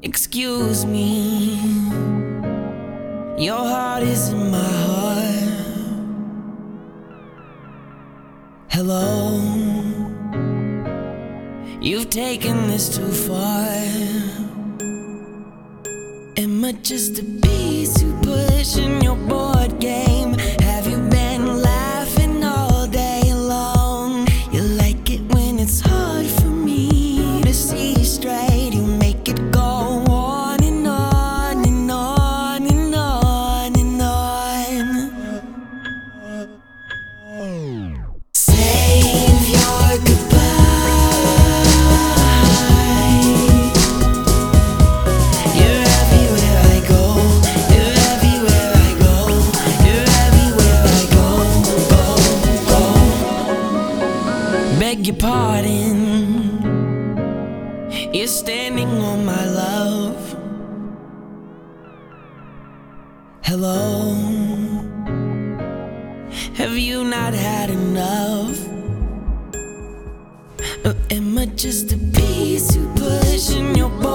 Excuse me, your heart is in my heart. Hello, you've taken this too far. Am I just a piece you push in your board game? Have you been laughing all day long? You like it when it's hard for me to see straight. You make it go on and on and on and on and on. Save your goodbye. You're everywhere I go. You're everywhere I go. You're everywhere I go. Go, go. Beg your pardon. You're standing on my love. Hello, have you not had enough? Or am I just a piece you push in your body?